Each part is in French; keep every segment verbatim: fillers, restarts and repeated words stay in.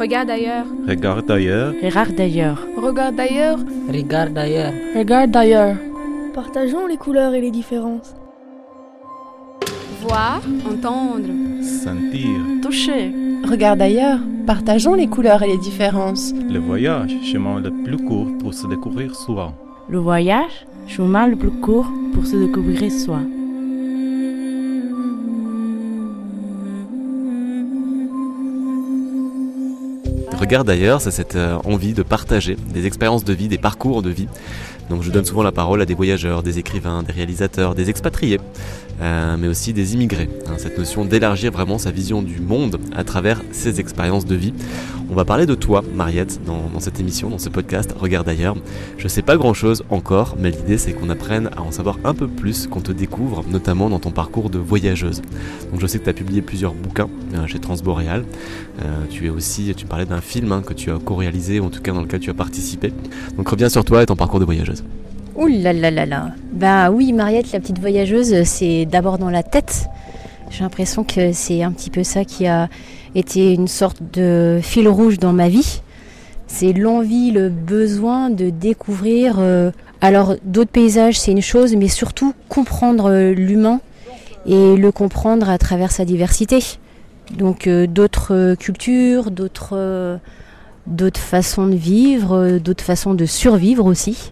Regarde ailleurs. Regarde ailleurs. Regarde ailleurs. Regarde ailleurs. Regarde ailleurs. Regarde ailleurs. Partageons les couleurs et les différences. Voir, entendre. Sentir. Toucher. Regarde ailleurs. Partageons les couleurs et les différences. Le voyage, chemin le plus court pour se découvrir soi. Le voyage, chemin le plus court pour se découvrir soi. Regarde ailleurs, c'est cette euh, envie de partager des expériences de vie, des parcours de vie. Donc je donne souvent la parole à des voyageurs, des écrivains, des réalisateurs, des expatriés, euh, mais aussi des immigrés. Hein, cette notion d'élargir vraiment sa vision du monde à travers ses expériences de vie. On va parler de toi, Mariette, dans, dans cette émission, dans ce podcast Regarde ailleurs. Je sais pas grand chose encore, mais l'idée c'est qu'on apprenne à en savoir un peu plus, qu'on te découvre, notamment dans ton parcours de voyageuse. Donc je sais que tu as publié plusieurs bouquins euh, chez Transboréal. Euh, tu es aussi, tu parlais d'un film hein, que tu as co-réalisé, ou en tout cas dans lequel tu as participé. Donc reviens sur toi et ton parcours de voyageuse. Ouh là là là là. Bah oui, Mariette, la petite voyageuse, c'est d'abord dans la tête. J'ai l'impression que c'est un petit peu ça qui a été une sorte de fil rouge dans ma vie. C'est l'envie, le besoin de découvrir. Euh, alors d'autres paysages, c'est une chose, mais surtout comprendre euh, l'humain et le comprendre à travers sa diversité. Donc euh, d'autres euh, cultures, d'autres, euh, d'autres façons de vivre, euh, d'autres façons de survivre aussi.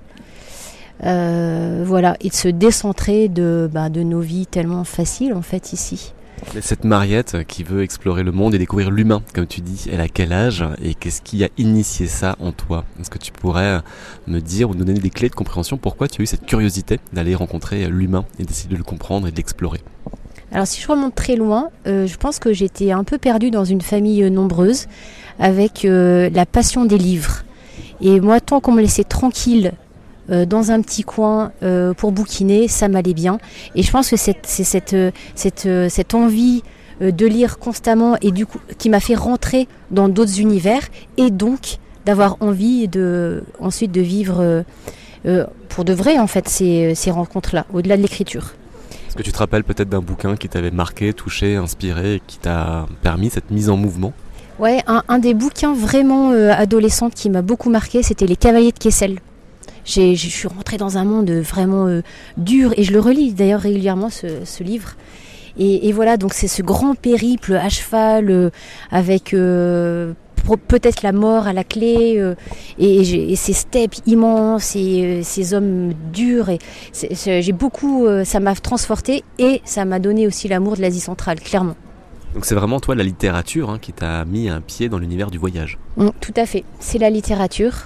Euh, voilà, et de se décentrer de, bah, de nos vies tellement faciles en fait ici. Et cette Mariette qui veut explorer le monde et découvrir l'humain, comme tu dis, elle a quel âge et qu'est-ce qui a initié ça en toi? Est-ce que tu pourrais me dire ou nous donner des clés de compréhension pourquoi tu as eu cette curiosité d'aller rencontrer l'humain et d'essayer de le comprendre et de l'explorer? Alors si je remonte très loin, euh, je pense que j'étais un peu perdue dans une famille nombreuse avec euh, la passion des livres. Et moi, tant qu'on me laissait tranquille euh, dans un petit coin euh, pour bouquiner, ça m'allait bien. Et je pense que c'est, c'est cette, cette, cette envie euh, de lire constamment et du coup, qui m'a fait rentrer dans d'autres univers et donc d'avoir envie de, ensuite de vivre euh, euh, pour de vrai en fait ces, ces rencontres-là, au-delà de l'écriture. Est-ce que tu te rappelles peut-être d'un bouquin qui t'avait marqué, touché, inspiré et qui t'a permis cette mise en mouvement? Ouais, un, un des bouquins vraiment euh, adolescente qui m'a beaucoup marqué, c'était Les Cavaliers de Kessel. J'ai, je suis rentrée dans un monde vraiment euh, dur et je le relis d'ailleurs régulièrement ce, ce livre. Et, et voilà, donc c'est ce grand périple à cheval euh, avec euh, peut-être la mort à la clé euh, et, et, et ces steppes immenses et euh, ces hommes durs. Et c'est, c'est, j'ai beaucoup, euh, ça m'a transportée et ça m'a donné aussi l'amour de l'Asie centrale, clairement. Donc c'est vraiment toi la littérature hein, qui t'a mis un pied dans l'univers du voyage. Mmh, tout à fait, c'est la littérature.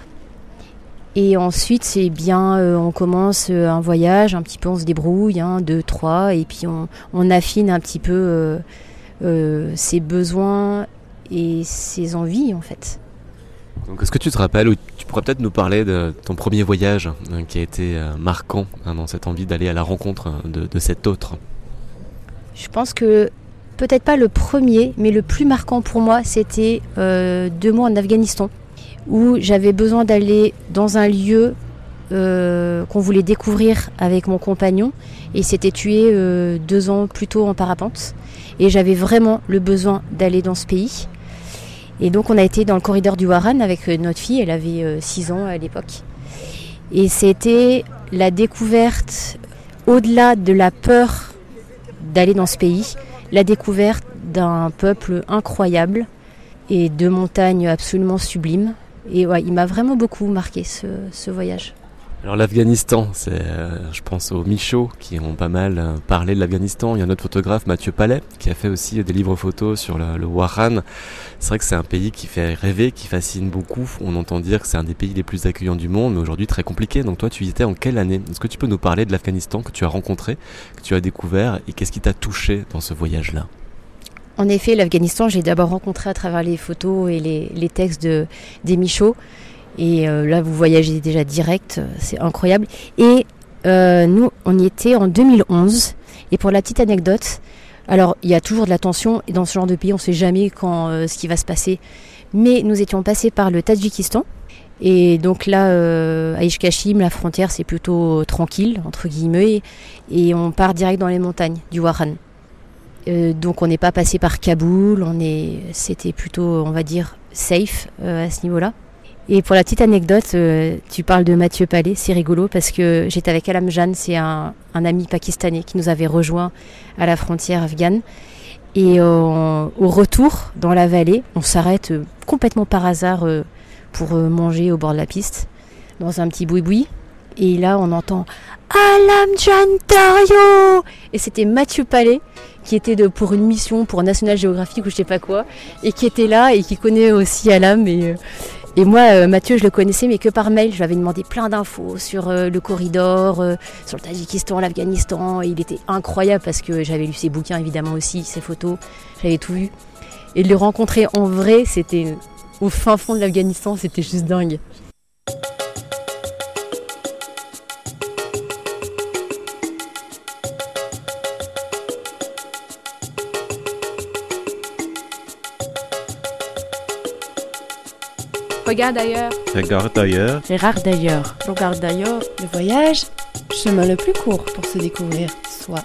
Et ensuite, c'est bien, euh, on commence euh, un voyage, un petit peu on se débrouille, hein, deux, trois, et puis on, on affine un petit peu euh, euh, ses besoins et ses envies en fait. Donc est-ce que tu te rappelles, ou tu pourrais peut-être nous parler de ton premier voyage hein, qui a été euh, marquant hein, dans cette envie d'aller à la rencontre de, de cet autre? Je pense que peut-être pas le premier, mais le plus marquant pour moi, c'était euh, deux mois en Afghanistan, où j'avais besoin d'aller dans un lieu euh, qu'on voulait découvrir avec mon compagnon. Et il s'était tué euh, deux ans plus tôt en parapente. Et j'avais vraiment le besoin d'aller dans ce pays. Et donc on a été dans le corridor du Waran avec notre fille, elle avait euh, six ans à l'époque. Et c'était la découverte, au-delà de la peur d'aller dans ce pays, la découverte d'un peuple incroyable et de montagnes absolument sublimes. Et ouais, il m'a vraiment beaucoup marqué ce, ce voyage. Alors l'Afghanistan, c'est, euh, je pense aux Michauds qui ont pas mal euh, parlé de l'Afghanistan. Il y a un autre photographe, Mathieu Palais, qui a fait aussi des livres photos sur le, le Waran. C'est vrai que c'est un pays qui fait rêver, qui fascine beaucoup. On entend dire que c'est un des pays les plus accueillants du monde, mais aujourd'hui très compliqué. Donc toi, tu y étais en quelle année? Est-ce que tu peux nous parler de l'Afghanistan que tu as rencontré, que tu as découvert, et qu'est-ce qui t'a touché dans ce voyage-là? En effet, l'Afghanistan, j'ai d'abord rencontré à travers les photos et les, les textes de, des Michauds. Et euh, là, vous voyagez déjà direct, c'est incroyable. Et euh, nous, on y était en deux mille onze. Et pour la petite anecdote, alors il y a toujours de la tension. Et dans ce genre de pays, on ne sait jamais quand euh, ce qui va se passer. Mais nous étions passés par le Tadjikistan. Et donc là, euh, à Ishkashim, la frontière, c'est plutôt tranquille, entre guillemets. Et on part direct dans les montagnes du Waran. Euh, donc on n'est pas passé par Kaboul, on est, c'était plutôt, on va dire, safe euh, à ce niveau-là. Et pour la petite anecdote, euh, tu parles de Mathieu Palais, c'est rigolo parce que j'étais avec Alam Jan, c'est un, un ami pakistanais qui nous avait rejoint à la frontière afghane. Et euh, au retour, dans la vallée, on s'arrête euh, complètement par hasard euh, pour euh, manger au bord de la piste, dans un petit boui-boui. Et là, on entend « Alam Jan Dario !» Et c'était Mathieu Palais, qui était de, pour une mission pour National Geographic ou je sais pas quoi, et qui était là et qui connaît aussi Alam. Et, euh, et moi, euh, Mathieu, je le connaissais, mais que par mail. Je lui avais demandé plein d'infos sur euh, le corridor, euh, sur le Tadjikistan, l'Afghanistan. Et il était incroyable parce que j'avais lu ses bouquins, évidemment aussi, ses photos. J'avais tout vu. Et de le rencontrer en vrai, c'était au fin fond de l'Afghanistan, c'était juste dingue. Regarde ailleurs. Regarde ailleurs. Regarde d'ailleurs. Regarde d'ailleurs. Le voyage, chemin le plus court pour se découvrir soi.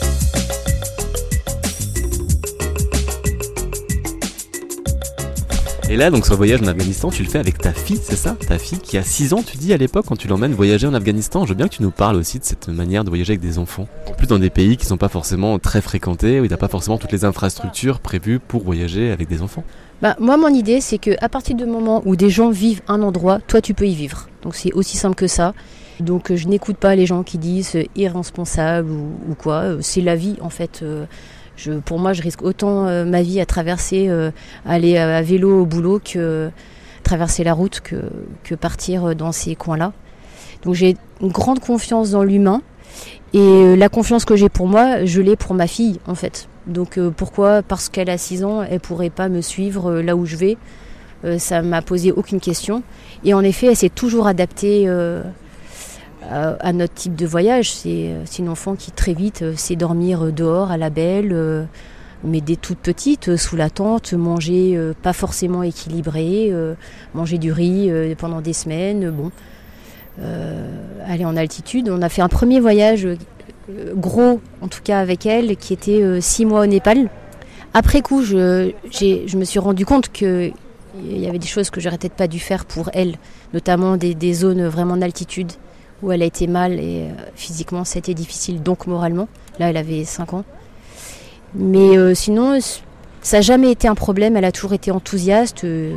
Et là, donc, ce voyage en Afghanistan, tu le fais avec ta fille, c'est ça ? Ta fille qui a six ans, tu dis à l'époque, quand tu l'emmènes voyager en Afghanistan. Je veux bien que tu nous parles aussi de cette manière de voyager avec des enfants. En plus, dans des pays qui ne sont pas forcément très fréquentés, où il n'y a pas forcément toutes les infrastructures prévues pour voyager avec des enfants. Bah, moi, mon idée, c'est qu'à partir du moment où des gens vivent un endroit, toi, tu peux y vivre. Donc, c'est aussi simple que ça. Donc, je n'écoute pas les gens qui disent irresponsable ou, ou quoi. C'est la vie, en fait. Euh, je, pour moi, je risque autant euh, ma vie à traverser, euh, aller à, à vélo au boulot que euh, traverser la route que, que partir dans ces coins-là. Donc, j'ai une grande confiance dans l'humain. Et euh, la confiance que j'ai pour moi, je l'ai pour ma fille, en fait. Donc euh, pourquoi ? Parce qu'elle a six ans, elle ne pourrait pas me suivre euh, là où je vais. Euh, ça ne m'a posé aucune question. Et en effet, elle s'est toujours adaptée euh, à, à notre type de voyage. C'est, c'est une enfant qui très vite euh, sait dormir dehors à la belle, euh, mais dès toute petite, euh, sous la tente, manger euh, pas forcément équilibré, euh, manger du riz euh, pendant des semaines. Bon, euh, aller en altitude. On a fait un premier voyage euh, gros, en tout cas avec elle, qui était euh, six mois au Népal. Après coup, je, j'ai, je me suis rendu compte qu'il y avait des choses que j'aurais peut-être pas dû faire pour elle, notamment des, des zones vraiment en altitude où elle a été mal et euh, physiquement c'était difficile, donc moralement. Là, elle avait cinq ans. Mais euh, sinon, ça n'a jamais été un problème, elle a toujours été enthousiaste. Euh,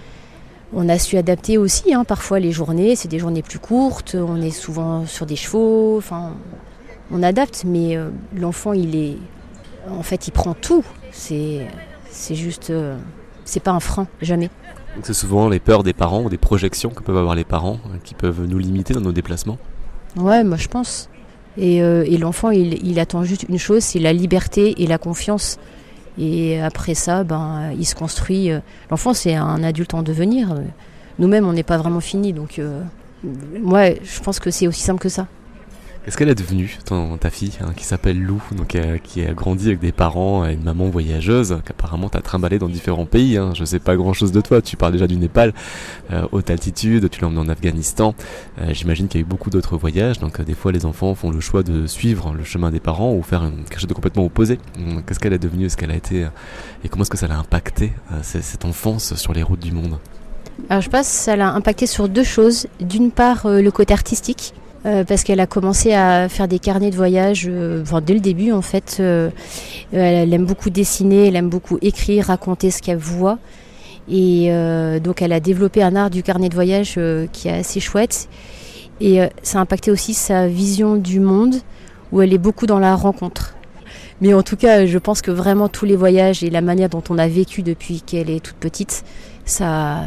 on a su adapter aussi, hein, parfois les journées, c'est des journées plus courtes, on est souvent sur des chevaux, enfin... On adapte, mais euh, l'enfant, il est, en fait, il prend tout. C'est, c'est juste, euh, c'est pas un frein, jamais. Donc c'est souvent les peurs des parents ou des projections que peuvent avoir les parents euh, qui peuvent nous limiter dans nos déplacements. Ouais, moi je pense. Et, euh, et l'enfant, il, il attend juste une chose, c'est la liberté et la confiance. Et après ça, ben, il se construit. L'enfant, c'est un adulte en devenir. Nous-mêmes, on n'est pas vraiment finis. Donc, euh, moi, je pense que c'est aussi simple que ça. Qu'est-ce qu'elle est devenue, ton, ta fille, hein, qui s'appelle Lou, donc, euh, qui a grandi avec des parents et une maman voyageuse, qu'apparemment t'as trimballé dans différents pays, hein, je sais pas grand-chose de toi, tu parles déjà du Népal, euh, haute altitude, tu l'as emmené en Afghanistan, euh, j'imagine qu'il y a eu beaucoup d'autres voyages, donc euh, des fois les enfants font le choix de suivre le chemin des parents ou faire une, quelque chose de complètement opposé. Donc, qu'est-ce qu'elle est devenue, est-ce qu'elle a été, euh, et comment est-ce que ça l'a impacté, euh, cette enfance sur les routes du monde ? Alors je pense que ça l'a impacté sur deux choses. D'une part, euh, le côté artistique. Euh, parce qu'elle a commencé à faire des carnets de voyage euh, enfin, dès le début en fait. Euh, elle, elle aime beaucoup dessiner, elle aime beaucoup écrire, raconter ce qu'elle voit. Et euh, donc elle a développé un art du carnet de voyage euh, qui est assez chouette. Et euh, ça a impacté aussi sa vision du monde où elle est beaucoup dans la rencontre. Mais en tout cas, je pense que vraiment tous les voyages et la manière dont on a vécu depuis qu'elle est toute petite, ça,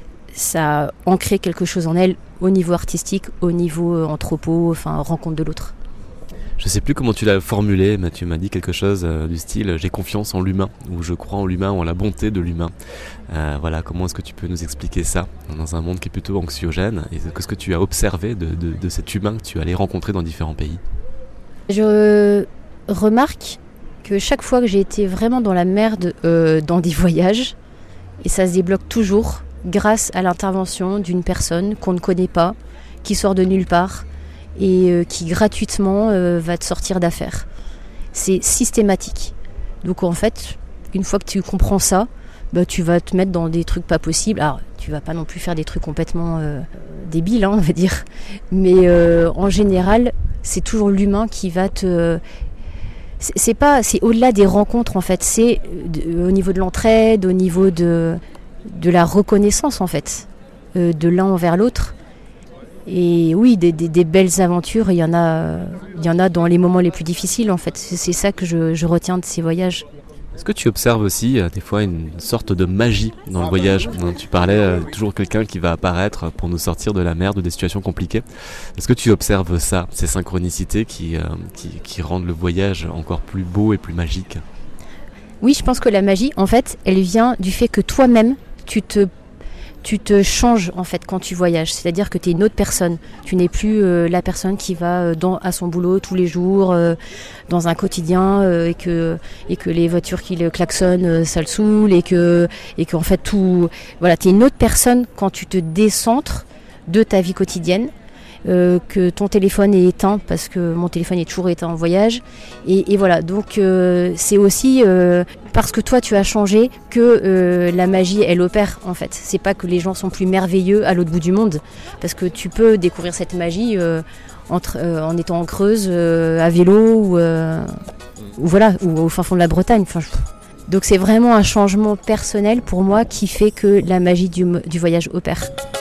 ça a ancré quelque chose en elle au niveau artistique, au niveau euh, anthropo, enfin rencontre de l'autre. Je sais plus comment tu l'as formulé, mais tu m'as dit quelque chose euh, du style « j'ai confiance en l'humain » ou « je crois en l'humain » ou en la bonté de l'humain. Euh, voilà, comment est-ce que tu peux nous expliquer ça dans un monde qui est plutôt anxiogène, et qu'est-ce que tu as observé de, de, de cet humain que tu allais rencontrer dans différents pays ? Je remarque que chaque fois que j'ai été vraiment dans la merde euh, dans des voyages, et ça se débloque toujours, grâce à l'intervention d'une personne qu'on ne connaît pas, qui sort de nulle part et euh, qui gratuitement euh, va te sortir d'affaires. C'est systématique. Donc en fait, une fois que tu comprends ça, bah, tu vas te mettre dans des trucs pas possibles. Alors, tu vas pas non plus faire des trucs complètement euh, débiles, hein, on va dire. Mais euh, en général, c'est toujours l'humain qui va te... C'est, c'est pas, c'est au-delà des rencontres, en fait. C'est de, au niveau de l'entraide, au niveau de, de la reconnaissance, en fait, euh, de l'un envers l'autre. Et oui, des, des, des belles aventures, il y en a, il y en a dans les moments les plus difficiles, en fait. C'est, c'est ça que je, je retiens de ces voyages. Est-ce que tu observes aussi euh, des fois une sorte de magie dans le voyage ? Tu parlais euh, toujours quelqu'un qui va apparaître pour nous sortir de la merde ou des situations compliquées. Est-ce que tu observes ça, ces synchronicités qui, euh, qui, qui rendent le voyage encore plus beau et plus magique ? Oui, je pense que la magie, en fait, elle vient du fait que toi-même, tu te tu te changes en fait quand tu voyages, c'est-à-dire que tu es une autre personne. Tu n'es plus euh, la personne qui va dans, à son boulot tous les jours, euh, dans un quotidien, euh, et, que, et que les voitures qui le klaxonnent, euh, ça le saoule, et que et qu'en fait tout... Voilà, tu es une autre personne quand tu te décentres de ta vie quotidienne, euh, que ton téléphone est éteint, parce que mon téléphone est toujours éteint en voyage. Et, et voilà, donc euh, c'est aussi... Euh, parce que toi tu as changé que euh, la magie elle opère en fait. C'est pas que les gens sont plus merveilleux à l'autre bout du monde, parce que tu peux découvrir cette magie euh, entre, euh, en étant en Creuse, euh, à vélo ou, euh, ou voilà, ou au fin fond de la Bretagne. Enfin, je... Donc c'est vraiment un changement personnel pour moi qui fait que la magie du, du voyage opère.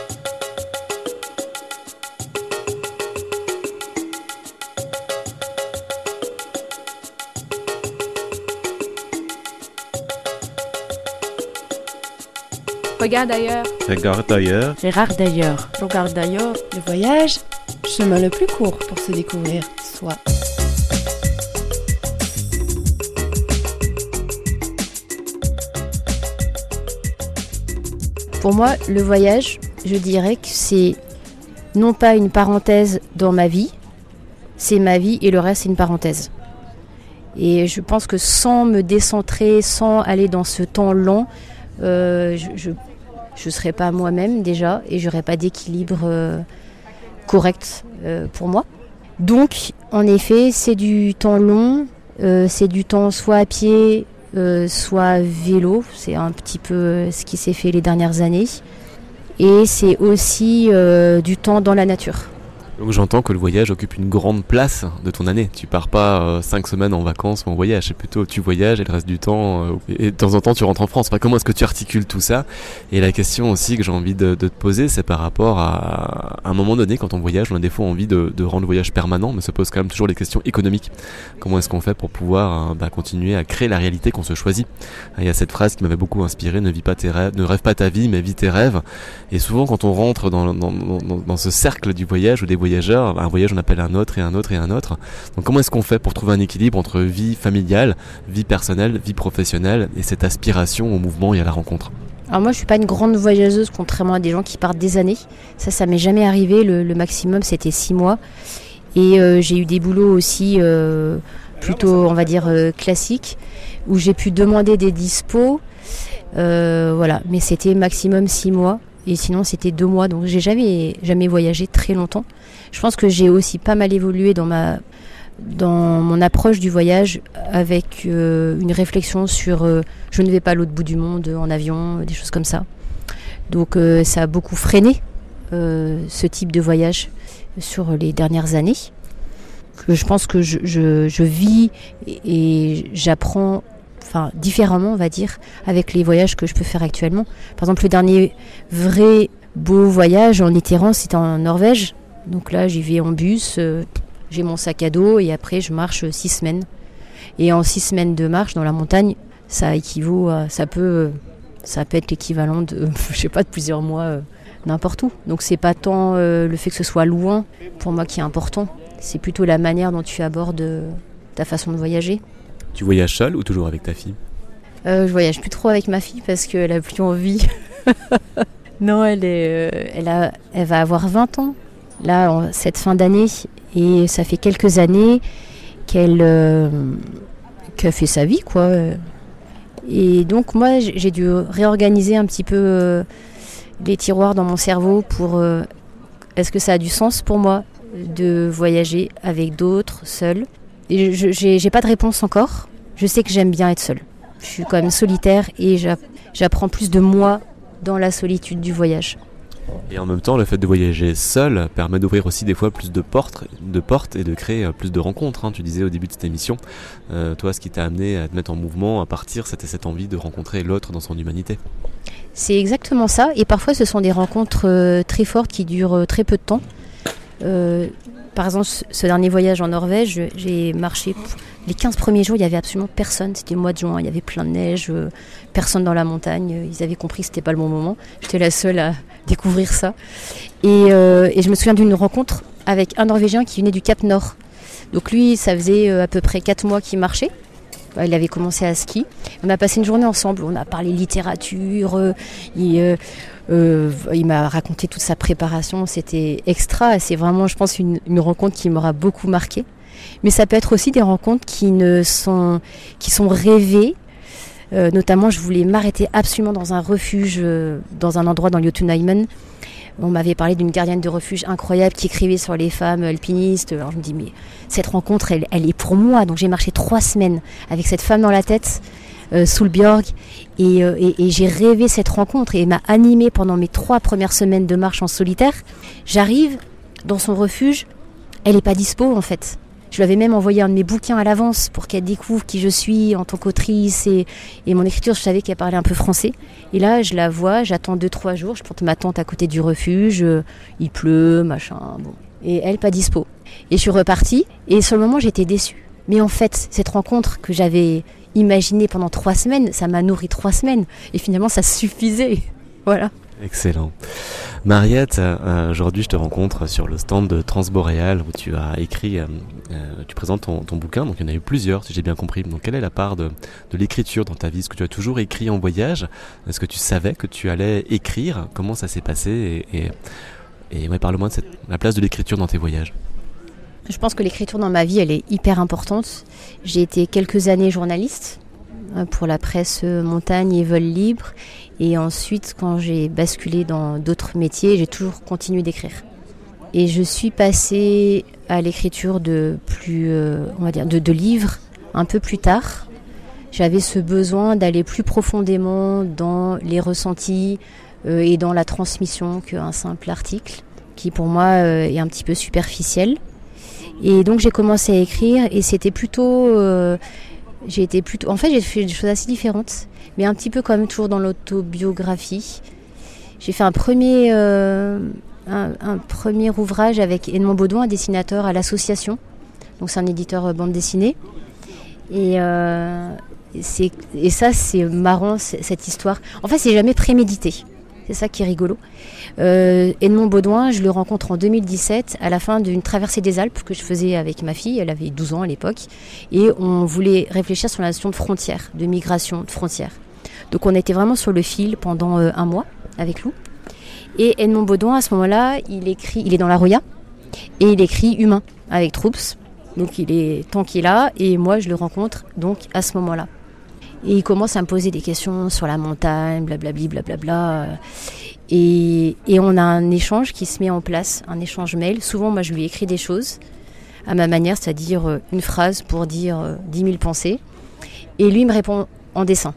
Regarde ailleurs. Regarde ailleurs. Gérard d'ailleurs. Regarde d'ailleurs. Le voyage, chemin le plus court pour se découvrir soi. Pour moi, le voyage, je dirais que c'est non pas une parenthèse dans ma vie, c'est ma vie et le reste c'est une parenthèse. Et je pense que sans me décentrer, sans aller dans ce temps lent, euh, je, je je serais pas moi-même déjà et j'aurais pas d'équilibre euh, correct euh, pour moi. Donc, en effet, c'est du temps long, euh, c'est du temps soit à pied, euh, soit à vélo. C'est un petit peu ce qui s'est fait les dernières années. Et c'est aussi euh, du temps dans la nature. Donc j'entends que le voyage occupe une grande place de ton année. Tu pars pas euh, cinq semaines en vacances ou en voyage, c'est plutôt tu voyages et le reste du temps, euh, et de temps en temps tu rentres en France. Enfin, comment est-ce que tu articules tout ça ? Et la question aussi que j'ai envie de, de te poser, c'est par rapport à, à un moment donné, quand on voyage, on a des fois envie de, de rendre le voyage permanent, mais se pose quand même toujours les questions économiques. Comment est-ce qu'on fait pour pouvoir euh, bah, continuer à créer la réalité qu'on se choisit ? Il y a cette phrase qui m'avait beaucoup inspiré, ne vis pas tes rêves, ne rêve pas ta vie, mais vis tes rêves. Et souvent quand on rentre dans, dans, dans, dans ce cercle du voyage ou des voyageurs, un voyage on appelle un autre et un autre et un autre. Donc comment est-ce qu'on fait pour trouver un équilibre entre vie familiale, vie personnelle, vie professionnelle et cette aspiration au mouvement et à la rencontre ? Alors moi je suis pas une grande voyageuse contrairement à des gens qui partent des années. Ça, ça m'est jamais arrivé. Le, le maximum c'était six mois. Et euh, j'ai eu des boulots aussi euh, plutôt on va dire euh, classiques où j'ai pu demander des dispos. Euh, voilà, mais c'était maximum six mois. Et sinon c'était deux mois, donc j'ai jamais, jamais voyagé très longtemps. Je pense que j'ai aussi pas mal évolué dans, ma, dans mon approche du voyage avec euh, une réflexion sur euh, je ne vais pas à l'autre bout du monde en avion, des choses comme ça. Donc euh, ça a beaucoup freiné euh, ce type de voyage sur les dernières années. Que je pense que je, je, je vis et, et j'apprends enfin différemment on va dire avec les voyages que je peux faire actuellement. Par exemple le dernier vrai beau voyage en itinérance c'était en Norvège, donc là j'y vais en bus, euh, j'ai mon sac à dos et après je marche six semaines et en six semaines de marche dans la montagne ça équivaut à, ça peut ça peut être l'équivalent de je sais pas de plusieurs mois euh, n'importe où. Donc c'est pas tant euh, le fait que ce soit loin pour moi qui est important, c'est plutôt la manière dont tu abordes euh, ta façon de voyager. Tu voyages seule ou toujours avec ta fille ? euh, Je voyage plus trop avec ma fille parce qu'elle a plus envie. Non, elle, est, euh, elle, a, elle va avoir vingt ans, là, en, cette fin d'année. Et ça fait quelques années qu'elle, euh, qu'elle fait sa vie, quoi. Et donc, moi, j'ai dû réorganiser un petit peu euh, les tiroirs dans mon cerveau pour... Euh, est-ce que ça a du sens pour moi de voyager avec d'autres, seule ? Et je, j'ai, j'ai pas de réponse encore. Je sais que j'aime bien être seule. Je suis quand même solitaire et j'apprends plus de moi dans la solitude du voyage. Et en même temps, le fait de voyager seul permet d'ouvrir aussi des fois plus de portes, de portes et de créer plus de rencontres. Hein. Tu disais au début de cette émission, euh, toi, ce qui t'a amené à te mettre en mouvement, à partir, c'était cette envie de rencontrer l'autre dans son humanité. C'est exactement ça. Et parfois, ce sont des rencontres euh, très fortes qui durent euh, très peu de temps. Euh, par exemple, ce dernier voyage en Norvège, j'ai marché... Les quinze premiers jours, il n'y avait absolument personne. C'était le mois de juin, il y avait plein de neige, euh, personne dans la montagne. Ils avaient compris que ce n'était pas le bon moment. J'étais la seule à découvrir ça. Et, euh, et je me souviens d'une rencontre avec un Norvégien qui venait du Cap Nord. Donc lui, ça faisait euh, à peu près quatre mois qu'il marchait. Il avait commencé à ski. On a passé une journée ensemble. On a parlé littérature. Euh, il, euh, euh, il m'a raconté toute sa préparation. C'était extra. C'est vraiment, je pense, une, une rencontre qui m'aura beaucoup marquée. Mais ça peut être aussi des rencontres qui, ne sont, qui sont rêvées. Euh, notamment, je voulais m'arrêter absolument dans un refuge, euh, dans un endroit dans le Jotunheimen. On m'avait parlé d'une gardienne de refuge incroyable qui écrivait sur les femmes alpinistes. Alors je me dis, mais cette rencontre, elle, elle est pour moi. Donc j'ai marché trois semaines avec cette femme dans la tête, euh, sous le Björg. Et, euh, et, et j'ai rêvé cette rencontre et elle m'a animée pendant mes trois premières semaines de marche en solitaire. J'arrive dans son refuge, elle n'est pas dispo en fait. Je lui avais même envoyé un de mes bouquins à l'avance pour qu'elle découvre qui je suis en tant qu'autrice et, et mon écriture, je savais qu'elle parlait un peu français. Et là, je la vois, j'attends deux trois jours, je porte ma tente à côté du refuge, euh, il pleut, machin, bon. Et elle, pas dispo. Et je suis repartie et sur le moment, j'étais déçue. Mais en fait, cette rencontre que j'avais imaginée pendant trois semaines, ça m'a nourri trois semaines. Et finalement, ça suffisait. Voilà. Excellent. Mariette, euh, aujourd'hui je te rencontre sur le stand de Transboréal où tu as écrit, euh, euh, tu présentes ton, ton bouquin, donc il y en a eu plusieurs si j'ai bien compris. Donc quelle est la part de, de l'écriture dans ta vie? Est-ce que tu as toujours écrit en voyage? Est-ce que tu savais que tu allais écrire? Comment ça s'est passé? Et, et, et ouais, parle-moi de cette, la place de l'écriture dans tes voyages. Je pense que l'écriture dans ma vie, elle est hyper importante. J'ai été quelques années journaliste pour la presse montagne et vol libre. Et ensuite, quand j'ai basculé dans d'autres métiers, j'ai toujours continué d'écrire. Et je suis passée à l'écriture de plus, euh, on va dire, de, de livres un peu plus tard. J'avais ce besoin d'aller plus profondément dans les ressentis euh, et dans la transmission qu'un simple article, qui pour moi euh, est un petit peu superficiel. Et donc j'ai commencé à écrire et c'était plutôt... Euh, j'ai été plutôt... En fait, j'ai fait des choses assez différentes, mais un petit peu quand même toujours dans l'autobiographie. J'ai fait un premier, euh, un, un premier ouvrage avec Edmond Baudouin, un dessinateur à l'Association. Donc c'est un éditeur bande dessinée. Et, euh, c'est, et ça, c'est marrant, c'est, cette histoire. En fait, c'est jamais prémédité. C'est ça qui est rigolo. Euh, Edmond Baudouin, je le rencontre en deux mille dix-sept, à la fin d'une traversée des Alpes que je faisais avec ma fille. Elle avait douze ans à l'époque. Et on voulait réfléchir sur la notion de frontière, de migration, de frontière. Donc on était vraiment sur le fil pendant euh, un mois avec Lou. Et Edmond Baudouin, à ce moment-là, il écrit, il est dans la Roya et il écrit Humain avec Troops. Donc il est tant qu'il est là et moi je le rencontre donc à ce moment-là. Et il commence à me poser des questions sur la montagne, blablabli, blablabla. Et, et on a un échange qui se met en place, un échange mail. Souvent, moi, je lui écris des choses à ma manière, c'est-à-dire une phrase pour dire dix mille pensées. Et lui, il me répond en dessin.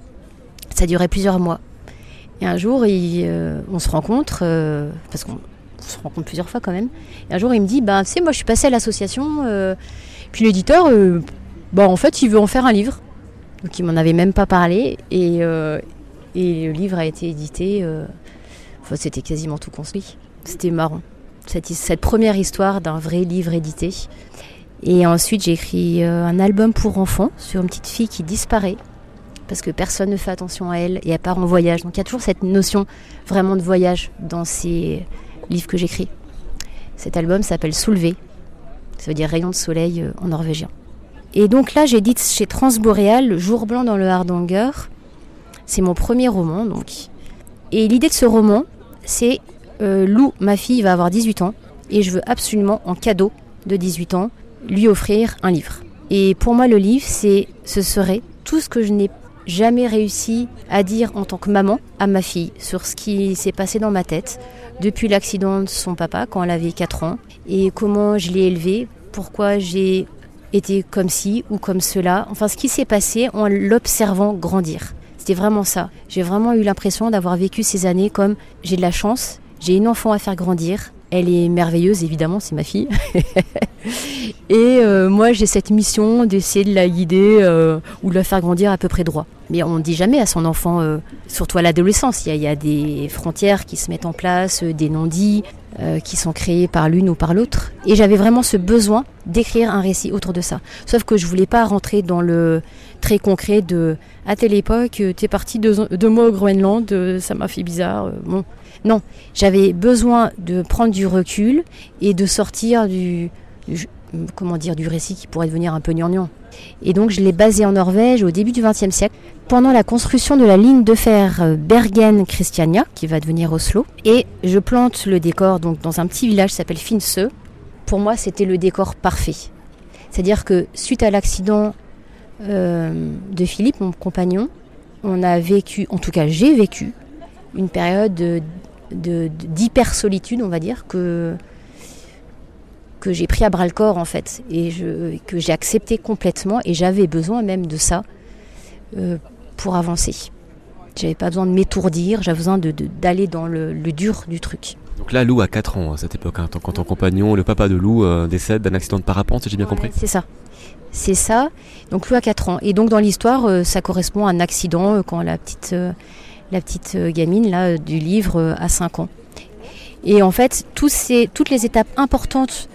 Ça durait plusieurs mois. Et un jour, il, euh, on se rencontre, euh, parce qu'on se rencontre plusieurs fois quand même. Et un jour, il me dit, bah, tu sais, moi, je suis passé à l'association. Euh, puis l'éditeur, euh, bah, en fait, il veut en faire un livre. Donc, il m'en avait même pas parlé. Et, euh, et le livre a été édité. Euh, enfin, c'était quasiment tout construit. C'était marrant. Cette, cette première histoire d'un vrai livre édité. Et ensuite, j'ai écrit euh, un album pour enfants sur une petite fille qui disparaît. Parce que personne ne fait attention à elle et elle part en voyage. Donc il y a toujours cette notion vraiment de voyage dans ces livres que j'écris. Cet album s'appelle Soulevé. Ça veut dire rayon de soleil euh, en norvégien. Et donc là, j'édite chez Transboréal, Jour blanc dans le Hardanger. C'est mon premier roman, donc. Et l'idée de ce roman, c'est euh, Lou, ma fille, va avoir dix-huit ans. Et je veux absolument, en cadeau de dix-huit ans, lui offrir un livre. Et pour moi, le livre, c'est, ce serait tout ce que je n'ai jamais réussi à dire en tant que maman à ma fille sur ce qui s'est passé dans ma tête depuis l'accident de son papa quand elle avait quatre ans et comment je l'ai élevée, pourquoi j'ai été comme ci ou comme cela, enfin ce qui s'est passé en l'observant grandir. C'était vraiment ça. J'ai vraiment eu l'impression d'avoir vécu ces années comme j'ai de la chance, j'ai une enfant à faire grandir. Elle est merveilleuse, évidemment, c'est ma fille. Et euh, moi, j'ai cette mission d'essayer de la guider euh, ou de la faire grandir à peu près droit. Mais on ne dit jamais à son enfant, euh, surtout à l'adolescence, il y a, il y a des frontières qui se mettent en place, des non-dits euh, qui sont créés par l'une ou par l'autre. Et j'avais vraiment ce besoin d'écrire un récit autour de ça. Sauf que je ne voulais pas rentrer dans le très concret de « à telle époque, t'es parti deux, deux mois au Groenland, ça m'a fait bizarre. » Bon. Non, j'avais besoin de prendre du recul et de sortir du, du, comment dire, du récit qui pourrait devenir un peu gnangnan. Et donc je l'ai basé en Norvège au début du vingtième siècle, pendant la construction de la ligne de fer Bergen-Christiania, qui va devenir Oslo. Et je plante le décor donc, dans un petit village qui s'appelle Finse. Pour moi, c'était le décor parfait. C'est-à-dire que suite à l'accident euh, de Philippe, mon compagnon, on a vécu, en tout cas j'ai vécu, une période de De, d'hyper-solitude, on va dire, que, que j'ai pris à bras-le-corps, en fait, et je, que j'ai accepté complètement, et j'avais besoin même de ça euh, pour avancer. J'avais pas besoin de m'étourdir, j'avais besoin de, de, d'aller dans le, le dur du truc. Donc là, Lou a quatre ans à cette époque, hein, quand ton compagnon, le papa de Lou, euh, décède d'un accident de parapente, si j'ai bien Ouais, compris. C'est ça. C'est ça. Donc Lou a quatre ans. Et donc dans l'histoire, euh, ça correspond à un accident euh, quand la petite... Euh, la petite gamine là, du livre à cinq ans. Et en fait, tous ces, toutes les étapes importantes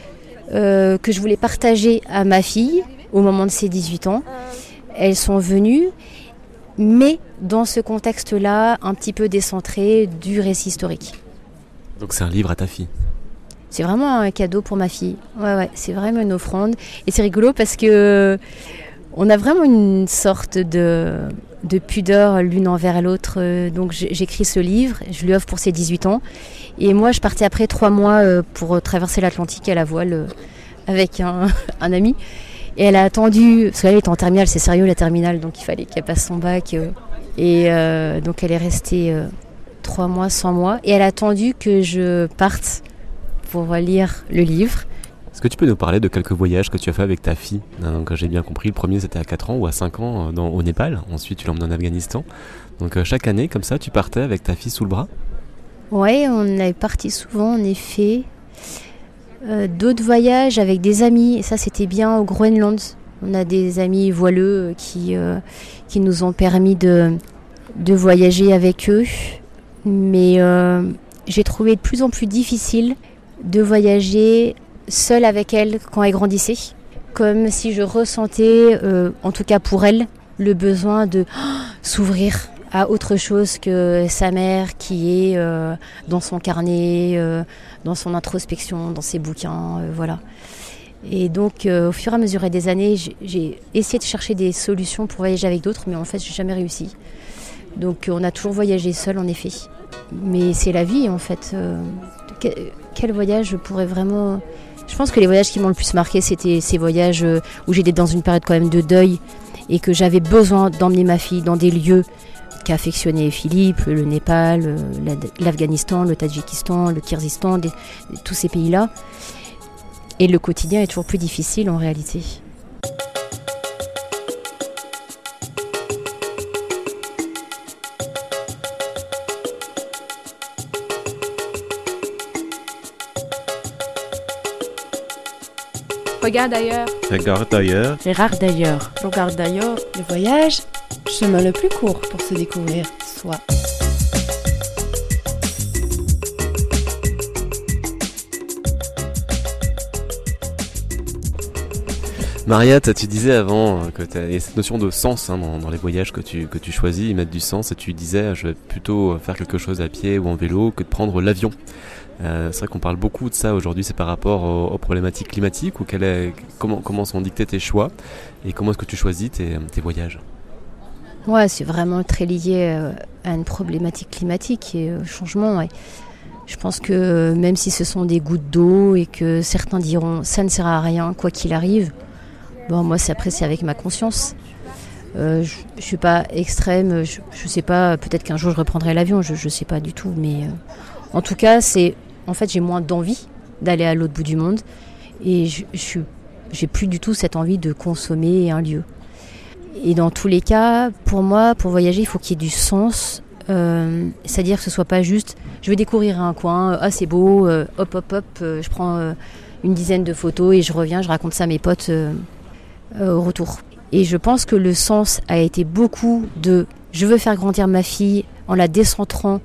euh, que je voulais partager à ma fille au moment de ses dix-huit ans, elles sont venues, mais dans ce contexte-là, un petit peu décentré du récit historique. Donc c'est un livre à ta fille? C'est vraiment un cadeau pour ma fille. Ouais, ouais, c'est vraiment une offrande. Et c'est rigolo parce que on a vraiment une sorte de... de pudeur l'une envers l'autre. Donc j'écris ce livre, je lui offre pour ses dix-huit ans. Et moi, je partais après trois mois pour traverser l'Atlantique à la voile avec un, un ami. Et elle a attendu, parce qu'elle était en terminale, c'est sérieux la terminale, donc il fallait qu'elle passe son bac. Et euh, donc elle est restée euh, trois mois, sans moi. Et elle a attendu que je parte pour lire le livre. Est-ce que tu peux nous parler de quelques voyages que tu as fait avec ta fille? Donc j'ai bien compris, le premier c'était à quatre ans ou à cinq ans dans, au Népal, ensuite tu l'emmènes en Afghanistan. Donc chaque année comme ça tu partais avec ta fille sous le bras? Oui, on est parti souvent en effet. Euh, d'autres voyages avec des amis, et ça c'était bien au Groenland. On a des amis voileux qui, euh, qui nous ont permis de, de voyager avec eux. Mais euh, j'ai trouvé de plus en plus difficile de voyager seule avec elle quand elle grandissait, comme si je ressentais, euh, en tout cas pour elle, le besoin de oh, s'ouvrir à autre chose que sa mère qui est euh, dans son carnet, euh, dans son introspection, dans ses bouquins, euh, voilà. Et donc, euh, au fur et à mesure des années, j'ai, j'ai essayé de chercher des solutions pour voyager avec d'autres, mais en fait, j'ai jamais réussi. Donc, on a toujours voyagé seul, en effet. Mais c'est la vie, en fait. Euh, quel, quel voyage je pourrais vraiment... Je pense que les voyages qui m'ont le plus marqué, c'était ces voyages où j'étais dans une période quand même de deuil et que j'avais besoin d'emmener ma fille dans des lieux qu'affectionnait Philippe, le Népal, l'Afghanistan, le Tadjikistan, le Kyrgyzstan, des, tous ces pays-là. Et le quotidien est toujours plus difficile en réalité. Regarde ailleurs. Regarde ailleurs. Regarde d'ailleurs. Regarde d'ailleurs. Le voyage, chemin le plus court pour se découvrir soi. Mariette, tu disais avant que il y a cette notion de sens hein, dans, dans les voyages que tu, que tu choisis, ils mettent du sens, et tu disais je vais plutôt faire quelque chose à pied ou en vélo que de prendre l'avion. Euh, c'est vrai qu'on parle beaucoup de ça aujourd'hui, c'est par rapport aux, aux problématiques climatiques ou quelle est, comment, comment sont dictés tes choix et comment est-ce que tu choisis tes, tes voyages? Ouais, c'est vraiment très lié à une problématique climatique et au changement. Ouais. Je pense que même si ce sont des gouttes d'eau et que certains diront ça ne sert à rien quoi qu'il arrive, bon, moi c'est après c'est avec ma conscience. Euh, je, je suis pas extrême, je, je sais pas, peut-être qu'un jour je reprendrai l'avion, je, je sais pas du tout, mais euh, en tout cas c'est, en fait j'ai moins d'envie d'aller à l'autre bout du monde et je, je suis, j'ai plus du tout cette envie de consommer un lieu. Et dans tous les cas, pour moi, pour voyager, il faut qu'il y ait du sens. Euh, c'est-à-dire que ce soit pas juste, je vais découvrir un coin, ah c'est beau, euh, hop hop hop, euh, je prends euh, une dizaine de photos et je reviens, je raconte ça à mes potes euh, euh, au retour. Et je pense que le sens a été beaucoup de, je veux faire grandir ma fille en la décentrant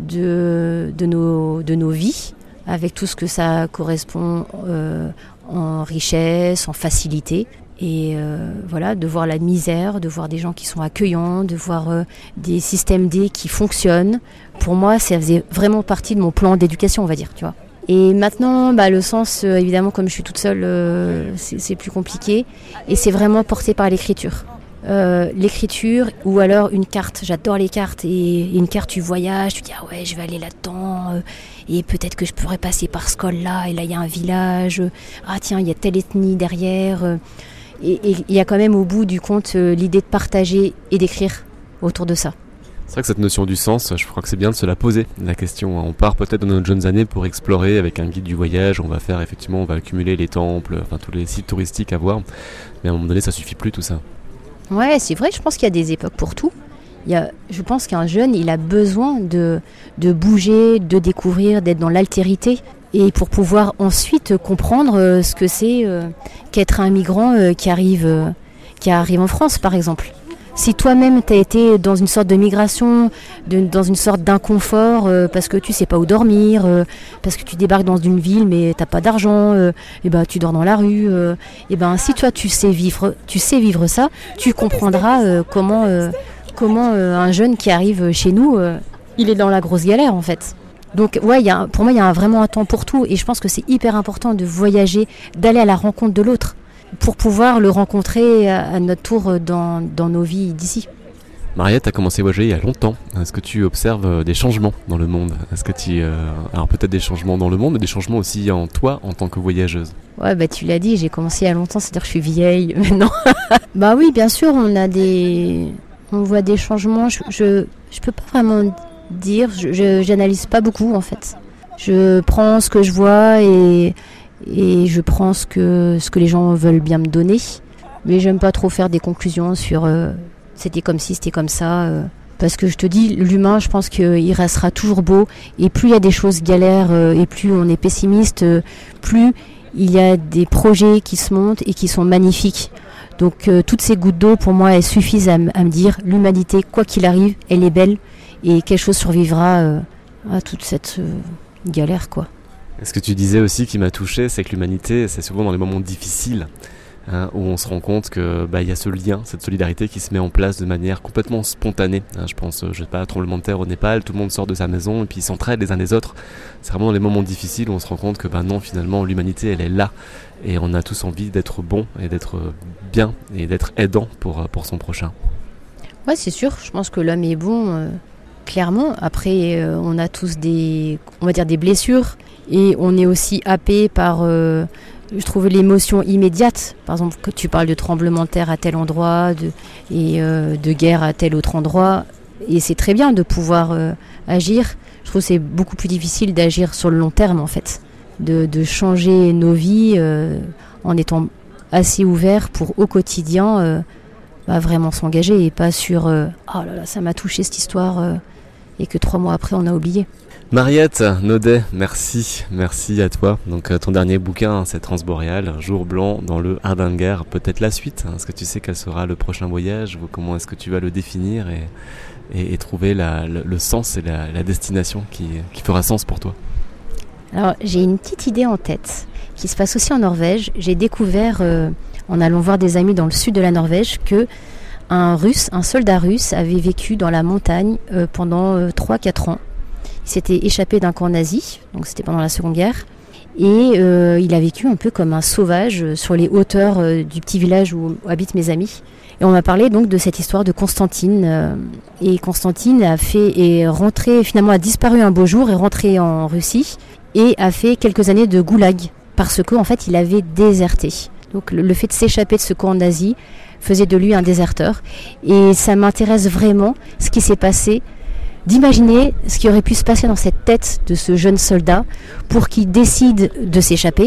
de, de, nos, de nos vies, avec tout ce que ça correspond euh, en richesse, en facilité. Et euh, voilà, de voir la misère, de voir des gens qui sont accueillants, de voir euh, des systèmes D qui fonctionnent. Pour moi, ça faisait vraiment partie de mon plan d'éducation, on va dire, tu vois. Et maintenant, bah, le sens, euh, évidemment, comme je suis toute seule, euh, c'est, c'est plus compliqué. Et c'est vraiment porté par l'écriture. Euh, l'écriture ou alors une carte. J'adore les cartes. Et, et une carte, tu voyages, tu dis ah ouais, je vais aller là-dedans. Euh, et peut-être que je pourrais passer par ce col-là. Et là, il y a un village. Euh, ah tiens, il y a telle ethnie derrière. Euh, Et il y a quand même au bout du compte euh, l'idée de partager et d'écrire autour de ça. C'est vrai que cette notion du sens, je crois que c'est bien de se la poser, la question. On part peut-être dans nos jeunes années pour explorer avec un guide du voyage, on va faire effectivement, on va accumuler les temples, enfin tous les sites touristiques à voir. Mais à un moment donné, ça suffit plus tout ça. Ouais, c'est vrai, je pense qu'il y a des époques pour tout. Il y a, je pense qu'un jeune, il a besoin de, de bouger, de découvrir, d'être dans l'altérité. Et pour pouvoir ensuite comprendre euh, ce que c'est euh, qu'être un migrant euh, qui arrive, euh, qui arrive en France, par exemple. Si toi-même tu as été dans une sorte de migration, de, dans une sorte d'inconfort, euh, parce que tu sais pas où dormir, euh, parce que tu débarques dans une ville mais t'as pas d'argent, euh, et ben tu dors dans la rue. Euh, et ben si toi tu sais vivre, tu sais vivre ça, tu comprendras euh, comment, euh, comment euh, un jeune qui arrive chez nous, euh, il est dans la grosse galère en fait. Donc ouais, y a, pour moi, il y a un, vraiment un temps pour tout. Et je pense que c'est hyper important de voyager, d'aller à la rencontre de l'autre, pour pouvoir le rencontrer à, à notre tour dans, dans nos vies d'ici. Mariette a commencé à voyager il y a longtemps. Est-ce que tu observes des changements dans le monde ? Est-ce que tu, euh, alors peut-être des changements dans le monde, mais des changements aussi en toi en tant que voyageuse ? Ouais, bah tu l'as dit, j'ai commencé il y a longtemps, c'est-à-dire que je suis vieille maintenant. Bah oui, bien sûr, on a des, on voit des changements. Je, je, je peux pas vraiment dire, je, je j'analyse pas beaucoup en fait. Je prends ce que je vois et et je prends ce que ce que les gens veulent bien me donner, mais j'aime pas trop faire des conclusions sur euh, c'était comme ci, c'était comme ça, euh, parce que je te dis, l'humain, je pense qu'il restera toujours beau, et plus il y a des choses galères euh, et plus on est pessimiste, euh, plus il y a des projets qui se montent et qui sont magnifiques. Donc euh, toutes ces gouttes d'eau pour moi elles suffisent à, m- à me dire l'humanité, quoi qu'il arrive, elle est belle. Et quelque chose survivra euh, à toute cette euh, galère, quoi. Ce que tu disais aussi qui m'a touché, c'est que l'humanité, c'est souvent dans les moments difficiles hein, où on se rend compte que bah, y a ce lien, cette solidarité qui se met en place de manière complètement spontanée. Hein, je pense, je sais pas, tremblement de terre au Népal, tout le monde sort de sa maison et puis ils s'entraident les uns les autres. C'est vraiment dans les moments difficiles où on se rend compte que bah, non, finalement, l'humanité, elle est là et on a tous envie d'être bon et d'être bien et d'être aidant pour, pour son prochain. Ouais, c'est sûr. Je pense que l'homme est bon. Euh... Clairement, après euh, on a tous des, on va dire des blessures et on est aussi happé par, euh, je trouve l'émotion immédiate. Par exemple, que tu parles de tremblement de terre à tel endroit de, et euh, de guerre à tel autre endroit, et c'est très bien de pouvoir euh, agir. Je trouve que c'est beaucoup plus difficile d'agir sur le long terme en fait, de, de changer nos vies euh, en étant assez ouvert pour au quotidien euh, bah, vraiment s'engager et pas sur euh, oh là là ça m'a touché cette histoire. Euh, et que trois mois après on a oublié. Mariette Naudet, merci, merci à toi. Donc ton dernier bouquin, c'est Transboréal, Jour blanc dans le Hardanger, peut-être la suite. Est-ce que tu sais quel sera le prochain voyage ou comment est-ce que tu vas le définir et, et, et trouver la, le, le sens et la, la destination qui, qui fera sens pour toi ? Alors j'ai une petite idée en tête qui se passe aussi en Norvège. J'ai découvert euh, en allant voir des amis dans le sud de la Norvège que un russe, un soldat russe avait vécu dans la montagne euh, pendant euh, trois à quatre ans. Il s'était échappé d'un camp nazi, donc c'était pendant la Seconde Guerre, et euh, il a vécu un peu comme un sauvage euh, sur les hauteurs euh, du petit village où, où habitent mes amis. Et on m'a parlé donc de cette histoire de Constantine, euh, et Constantine a fait est rentré, finalement a disparu un beau jour, est rentré en Russie et a fait quelques années de goulag parce que en fait il avait déserté. Donc le, le fait de s'échapper de ce camp nazi faisait de lui un déserteur. Et ça m'intéresse vraiment, ce qui s'est passé, d'imaginer ce qui aurait pu se passer dans cette tête de ce jeune soldat pour qu'il décide de s'échapper,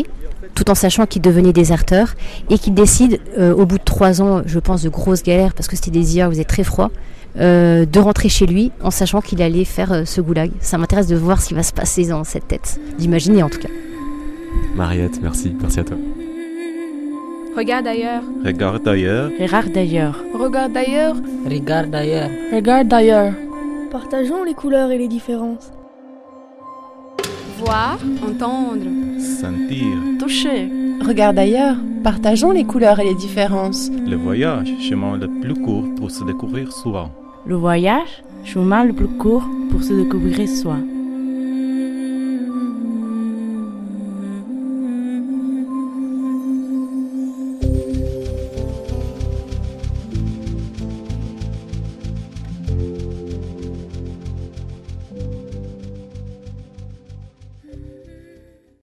tout en sachant qu'il devenait déserteur et qu'il décide, euh, au bout de trois ans, je pense, de grosses galères, parce que c'était des hivers où il faisait très froid, euh, de rentrer chez lui en sachant qu'il allait faire euh, ce goulag. Ça m'intéresse de voir ce qui va se passer dans cette tête, d'imaginer en tout cas. Mariette, merci, merci à toi. Regarde ailleurs. Regarde ailleurs. Regarde d'ailleurs. Regarde d'ailleurs. Regarde ailleurs. Regarde d'ailleurs. Partageons les couleurs et les différences. Voir, entendre. Sentir. Toucher. Regarde d'ailleurs. Partageons les couleurs et les différences. Le voyage, chemin le plus court pour se découvrir soi. Le voyage, chemin le plus court pour se découvrir soi.